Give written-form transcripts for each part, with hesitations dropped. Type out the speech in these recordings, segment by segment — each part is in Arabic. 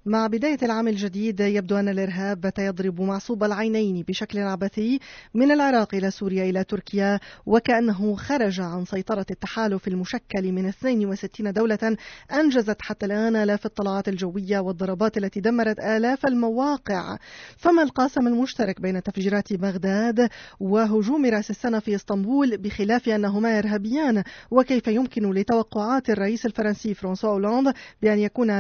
مع بداية العام الجديد يبدو أن الإرهاب بات يضرب معصوب العينين بشكل عبثي من العراق إلى سوريا إلى تركيا، وكأنه خرج عن سيطرة التحالف المشكل من 62 دولة أنجزت حتى الآن آلاف الطلعات الجوية والضربات التي دمرت آلاف المواقع. فما القاسم المشترك بين تفجيرات بغداد وهجوم رأس السنة في اسطنبول بخلاف أنهما إرهابيان؟ وكيف يمكن لتوقعات الرئيس الفرنسي فرانسوا أولاند بأن يكون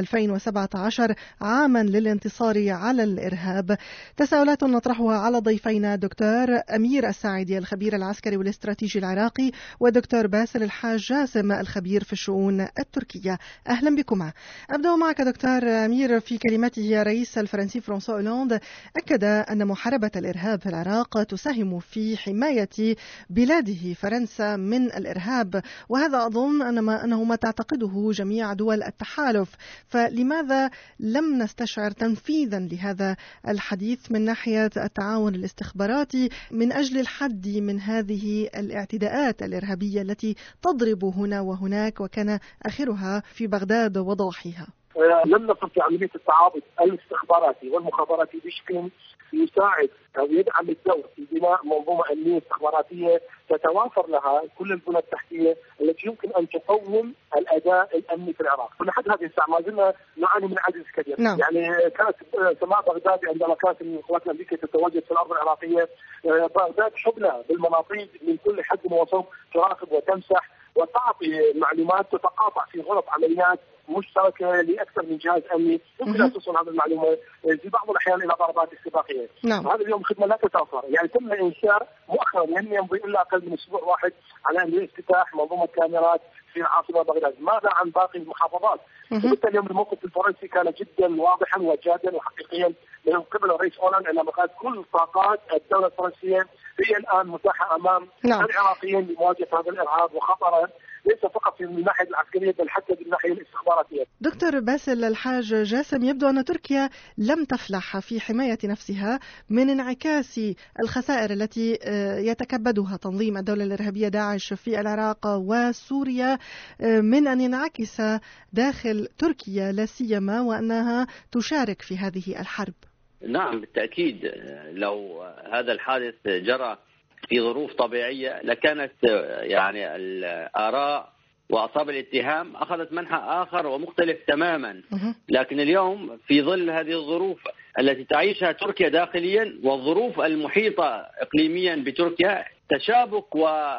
2017 عاما للانتصار على الإرهاب؟ تساؤلات نطرحها على ضيفينا دكتور أمير الساعدي الخبير العسكري والاستراتيجي العراقي، ودكتور باسل الحاج جاسم الخبير في الشؤون التركية. أهلا بكما. أبدأ معك دكتور أمير. في كلمته الرئيس الفرنسي فرانسوا أولاند أكد أن محاربة الإرهاب في العراق تساهم في حماية بلاده فرنسا من الإرهاب، وهذا أظن أنه ما تعتقده جميع دول التحالف. فلماذا لم نستشعر تنفيذا لهذا الحديث من ناحية التعاون الاستخباراتي من أجل الحد من هذه الاعتداءات الإرهابية التي تضرب هنا وهناك، وكان آخرها في بغداد وضواحيها؟ لم نصل في عملية التعاضد الاستخباراتي والمخابراتي بشكل يساعد أو يدعم الدور في بناء منظومة أمنية استخباراتية تتوافر لها كل البنى التحتية التي يمكن أن تقوم الأداء الأمني في العراق. ولحد هذه الساعة ما زلنا نعاني من عجز كبير. نعم. يعني كانت سماء بغداد عندما كانت القوات الأمريكية تتواجد في الأرض العراقية، بغداد حبلى بالمناطيد من كل حد وصوب تراقب وتمسح وتعطي معلومات تتقاطع في غرف عمليات مشتركة لأكثر من جهاز أمني يمكن أن توصل هذه المعلومة في بعض الأحيان إلى ضربات استباقية. نعم. هذا اليوم خدمة لا تتوفر. يعني تم إنشاء مؤخرا لم يمضي إلا أقل من أسبوع واحد على أن افتتاح منظومة كاميرات في العاصمة بغداد. ماذا عن باقي المحافظات؟ وبالتالي اليوم الموقف الفرنسي كان جدا واضحا وجادا وحقيقيا من قبل الرئيس أولاند، عندما قال كل طاقات الدولة الفرنسية هي الآن متاحة أمام العراقيين لمواجهة هذا الإرهاب وخطره، ليس فقط في الناحية العسكرية بل حتى في الناحية الاستخباراتية. دكتور باسل الحاج جاسم، يبدو أن تركيا لم تفلح في حماية نفسها من انعكاس الخسائر التي يتكبدها تنظيم الدولة الإرهابية داعش في العراق وسوريا من أن ينعكس داخل تركيا، لا سيما وأنها تشارك في هذه الحرب. نعم بالتأكيد، لو هذا الحادث جرى في ظروف طبيعية لكانت يعني الآراء وأصحاب الاتهام أخذت منحى آخر ومختلف تماما. لكن اليوم في ظل هذه الظروف التي تعيشها تركيا داخليا والظروف المحيطة إقليميا بتركيا، تشابك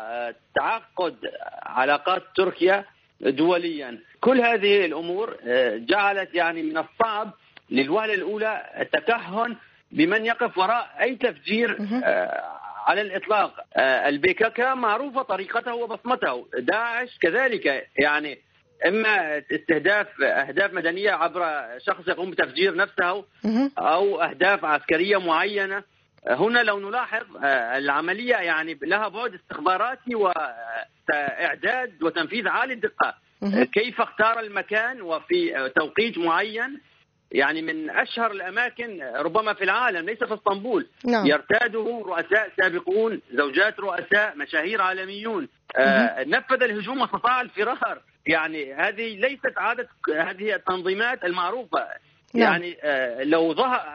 وتعقد علاقات تركيا دوليا، كل هذه الأمور جعلت يعني من الصعب للوهلة الأولى التكهن بمن يقف وراء أي تفجير على الإطلاق. البيكك معروفة طريقته وبصمته، داعش كذلك، يعني إما استهداف أهداف مدنية عبر شخص يقوم بتفجير نفسه أو أهداف عسكرية معينة. هنا لو نلاحظ العملية يعني لها بعد استخباراتي وإعداد وتنفيذ عالي الدقة. كيف اختار المكان وفي توقيت معين، يعني من أشهر الأماكن ربما في العالم ليس في اسطنبول. نعم. يرتاده رؤساء سابقون، زوجات رؤساء، مشاهير عالميون. نفذ الهجوم واستطاع الفرار. يعني هذه ليست عادة هذه التنظيمات المعروفة. نعم. يعني لو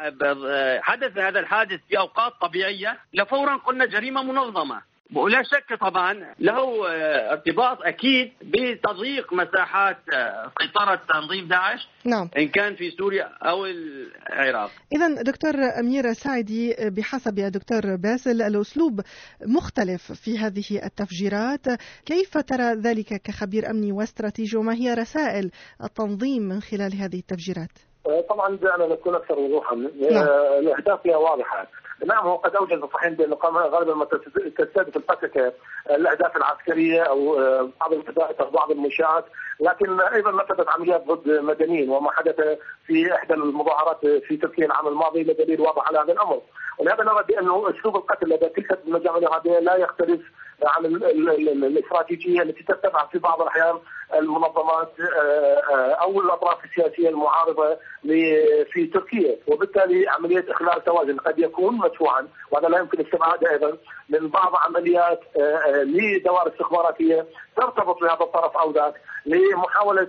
حدث هذا الحادث في أوقات طبيعية لفورا قلنا جريمة منظمة، ولا شك طبعا له ارتباط أكيد بتضييق مساحات سيطرة تنظيم داعش. نعم. إن كان في سوريا أو العراق. إذن دكتور أمير الساعدي، بحسب دكتور باسل الأسلوب مختلف في هذه التفجيرات، كيف ترى ذلك كخبير أمني واستراتيجي، وما هي رسائل التنظيم من خلال هذه التفجيرات؟ طبعا دعنا نكون أكثر وضوحا. الأهداف هي واضحة. نعم، هو قد أوجد صحيح بأنه غالبا ما تستهدف الفككة الأهداف العسكرية أو بعض الفدائيات أو بعض المنشآت، لكن أيضا نفذت عمليات ضد مدنيين، وما حدث في إحدى المظاهرات في تركيا العام الماضي دليل واضح على هذا الأمر. ولهذا نرى بأنه أسلوب القتل لدى تلك المجامع الإرهابية لا يختلف عن الاستراتيجية التي تتبع في بعض الأحيان المنظمات او الاطراف السياسيه المعارضه في تركيا، وبالتالي عمليه اخلال توازن قد يكون مدفوعا، وهذا لا يمكن استبعاده ايضا من بعض عمليات لدوائر استخباراتيه ترتبط بهذا الطرف او ذاك لمحاوله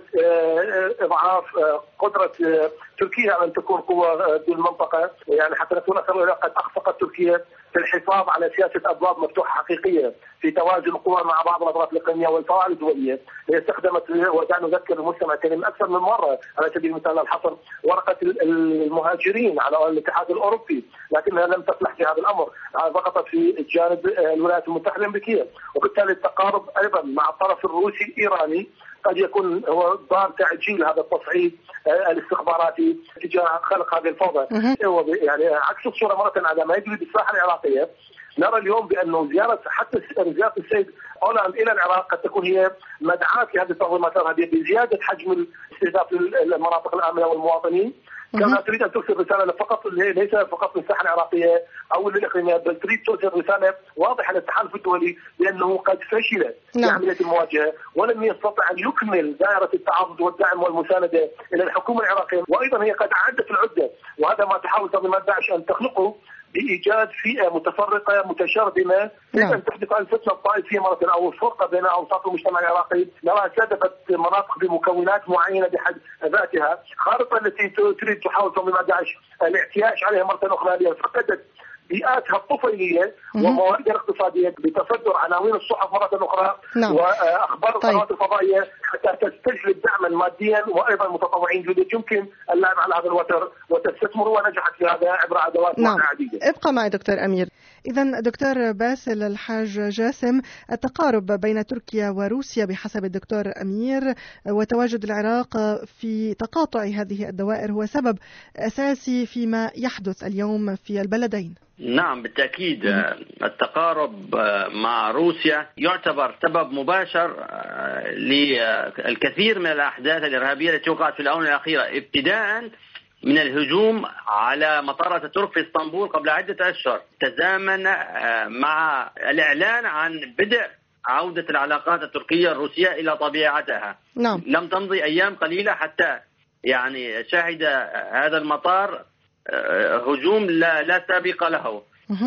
اضعاف قدره تركيا على ان تكون قوه في المنطقه، يعني حتى نكون اكثر قد اخفقت تركيا في الحفاظ على سياسه ابواب مفتوحه حقيقيه في توازن القوى مع بعض الاطراف الاقليميه والفوائد الدوليه. هي استخدمت ودعنا نذكر المجتمع الكريم اكثر من مره على سبيل المثال الحصر ورقه المهاجرين على الاتحاد الاوروبي، لكنها لم تفلح في هذا الامر، ضغطت في جانب الولايات المتحده الامريكيه، وبالتالي التقارب ايضا مع الطرف الروسي الايراني قد يكون هو ضار تعجيل هذا التصعيد الاستخباراتي تجاه خلق هذه الفوضى. يعني عكس الصوره مره على ما يجري بالساحه العراقيه، نرى اليوم بانه حتى زياره السيد هولاند الى العراق قد تكون هي مدعاة لهذه التنظيمات الارهابيه بزياده حجم الاستهداف للمناطق الامنه والمواطنين. كما تريد ان ترسل رساله فقط ليس فقط للساحه العراقيه او للاقليميه، بل تريد ترسل رساله واضحه للتحالف الدولي بانه قد فشل في عمليه المواجهه ولم يستطع ان يكمل دائره التعاضد والدعم والمسانده الى الحكومه العراقيه، وايضا هي قد اعدت العده، وهذا ما تحاول تنظيمات داعش ان تخلقه بإيجاد فئة متفرقة متشرذمة أن تحدث الفتنة الطائفية مرة أو الفرقة بين أوساط المجتمع العراقي. نراها استهدفت مناطق بمكونات معينة بحد ذاتها، خارطة التي تريد تحاول تنظيمات داعش الاعتياش عليها مرة أخرى لفقدت بيئاتها الطفيلية ومواردها الاقتصادية بتصدر عناوين الصحف مرة أخرى وأخبار القنوات الفضائية حتى تستجلب دعما ماديا وأيضا متطوعين جدد يمكن اللعب على هذا الوتر وتستثمر، ونجحت في هذا عبر أدوات عديدة. ابقى معي دكتور أمير. إذن دكتور باسل الحاج جاسم، التقارب بين تركيا وروسيا بحسب الدكتور أمير وتواجد العراق في تقاطع هذه الدوائر هو سبب أساسي فيما يحدث اليوم في البلدين. نعم بالتأكيد، التقارب مع روسيا يعتبر سبب مباشر للكثير من الأحداث الإرهابية التي وقعت في الآونة الأخيرة، ابتداء من الهجوم على مطار اتاتورك في اسطنبول قبل عدة أشهر، تزامن مع الإعلان عن بدء عودة العلاقات التركية الروسية إلى طبيعتها. نعم. لم تمضي أيام قليلة حتى يعني شهد هذا المطار هجوم لا سابق له.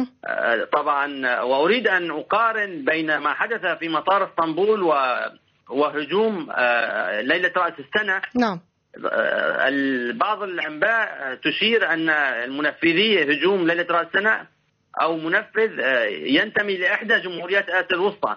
طبعا وأريد أن أقارن بين ما حدث في مطار اسطنبول وهجوم ليلة رأس السنة. نعم. بعض الأنباء تشير أن المنفذي هجوم ليلة رأس السنة أو منفذ ينتمي لإحدى جمهوريات آسيا الوسطى.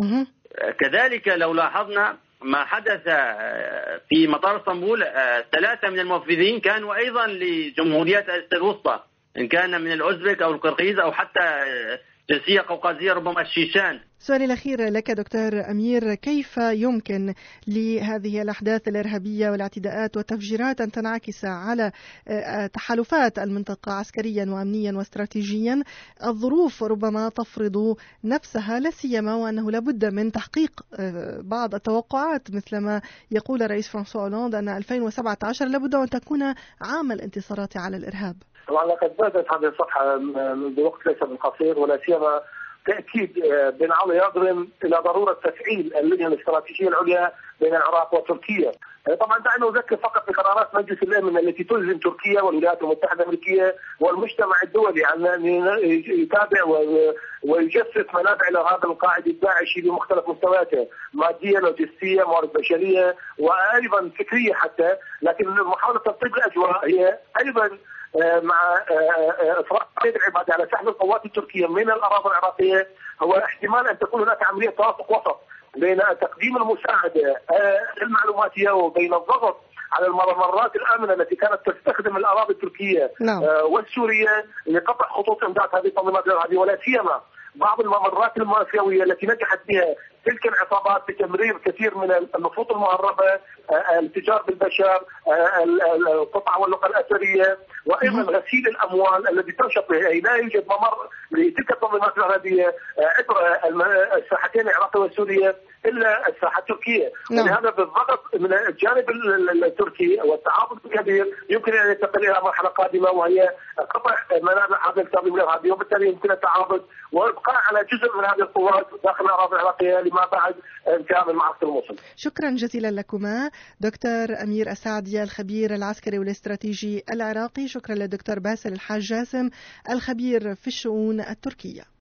كذلك لو لاحظنا ما حدث في مطار اسطنبول، 3 من المنفذين كانوا أيضا لجمهوريات آسيا الوسطى، إن كان من الأوزبك أو القرقيز أو حتى جنسية قوقازية ربما الشيشان. سؤالي الأخير لك دكتور أمير، كيف يمكن لهذه الأحداث الإرهابية والاعتداءات والتفجيرات أن تنعكس على تحالفات المنطقة عسكريا وأمنيا واستراتيجيا؟ الظروف ربما تفرض نفسها، لا سيما وأنه لابد من تحقيق بعض التوقعات مثل ما يقول الرئيس فرانسوا أولاند أن 2017 لابد أن تكون عام الانتصارات على الإرهاب. طبعا لقد بدأت هذه الصفحة بوقت ليس بالقصير، ولا سيما تأكيد بن علي يضرم إلى ضرورة تفعيل اللجنة الاستراتيجية العليا بين العراق وتركيا. طبعا دعنا نذكر فقط بقرارات مجلس الأمن التي تلزم تركيا والولايات المتحدة الأمريكية والمجتمع الدولي أن يتابع ويجسس منابع الإرهاب القاعدي الداعشي بمختلف مستوياته، مادية، لوجستية، موارد بشرية وأيضا فكرية حتى، لكن محاولة ترتيب الأجواء هي أيضا مع إفراط العبادة على سحب القوات التركية من الأراضي العراقية. هو احتمال أن تكون هناك عملية توافق وسط بين تقديم المساعدة المعلوماتية وبين الضغط على الممرات الآمنة التي كانت تستخدم الأراضي التركية والسورية لقطع خطوط إمداد هذه التنظيمات الإرهابية، ولا سيما بعض الممرات المافيوية التي نجحت بها تلك العصابات بتمرير كثير من النفوط المهربة، التجار بالبشر، القطع واللقى الأثرية، وأيضا غسيل الأموال الذي تنشط به. أي لا يوجد ممر لتلك التنظيمات الإرهابية عبر الساحتين العراقية والسورية الا الساحه التركيه. ولهذا بالضغط من الجانب التركي والتعاطف الكبير يمكن ان ينتقل الى مرحله قادمه، وهي قطع منابع هذا التنظيم الارهابي، وبالتالي يمكن التعاضد والابقاء على جزء من هذه القوات داخل الاراضي العراقيه لما بعد انتهاء من معسكر الموصل. شكرا جزيلا لكما دكتور امير السعدية الخبير العسكري والاستراتيجي العراقي. شكرا للدكتور باسل الحاج جاسم الخبير في الشؤون التركية.